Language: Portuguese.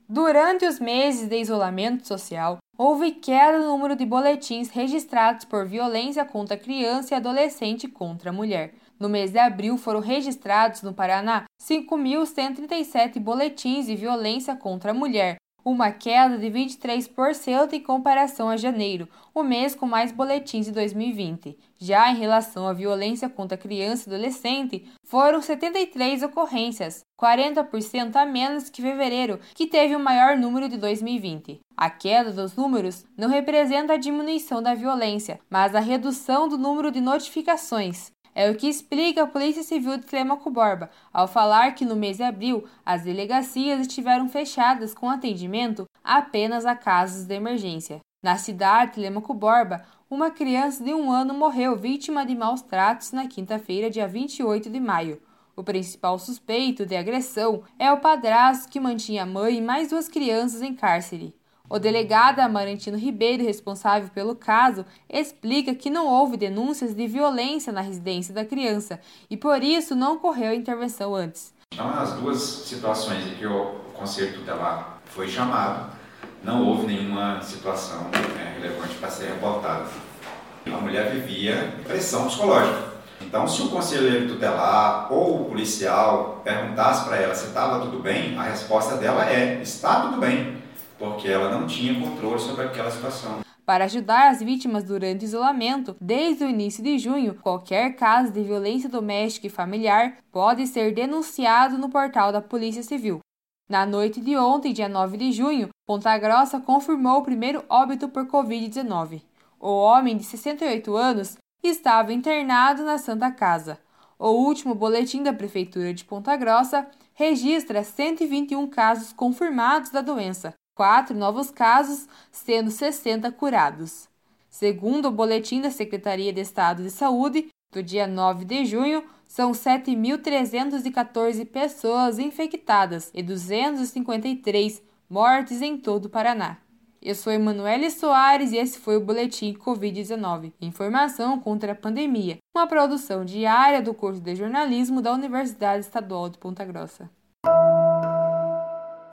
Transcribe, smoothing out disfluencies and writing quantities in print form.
Durante os meses de isolamento social, houve queda no número de boletins registrados por violência contra criança e adolescente contra a mulher. No mês de abril, foram registrados no Paraná 5.137 boletins de violência contra a mulher, uma queda de 23% em comparação a janeiro, o mês com mais boletins de 2020. Já em relação à violência contra criança e adolescente, foram 73 ocorrências, 40% a menos que fevereiro, que teve o maior número de 2020. A queda dos números não representa a diminuição da violência, mas a redução do número de notificações. É o que explica a Polícia Civil de Telêmaco Borba, ao falar que no mês de abril as delegacias estiveram fechadas com atendimento apenas a casos de emergência. Na cidade de Telêmaco Borba, uma criança de 1 ano morreu vítima de maus tratos na quinta-feira, dia 28 de maio. O principal suspeito de agressão é o padrasto que mantinha a mãe e mais 2 crianças em cárcere. O delegado Amarantino Ribeiro, responsável pelo caso, explica que não houve denúncias de violência na residência da criança e, por isso, não ocorreu a intervenção antes. Então, nas 2 situações em que o Conselho Tutelar foi chamado, não houve nenhuma situação relevante para ser reportada. A mulher vivia pressão psicológica. Então, se o conselheiro tutelar ou o policial perguntasse para ela se estava tudo bem, a resposta dela é: está tudo bem, porque ela não tinha controle sobre aquela situação. Para ajudar as vítimas durante o isolamento, desde o início de junho, qualquer caso de violência doméstica e familiar pode ser denunciado no portal da Polícia Civil. Na noite de ontem, dia 9 de junho, Ponta Grossa confirmou o primeiro óbito por Covid-19. O homem de 68 anos estava internado na Santa Casa. O último boletim da Prefeitura de Ponta Grossa registra 121 casos confirmados da doença, 4 novos casos, sendo 60 curados. Segundo o boletim da Secretaria de Estado de Saúde, do dia 9 de junho, são 7.314 pessoas infectadas e 253 mortes em todo o Paraná. Eu sou Emanuele Soares e esse foi o Boletim Covid-19, Informação contra a Pandemia, uma produção diária do curso de jornalismo da Universidade Estadual de Ponta Grossa.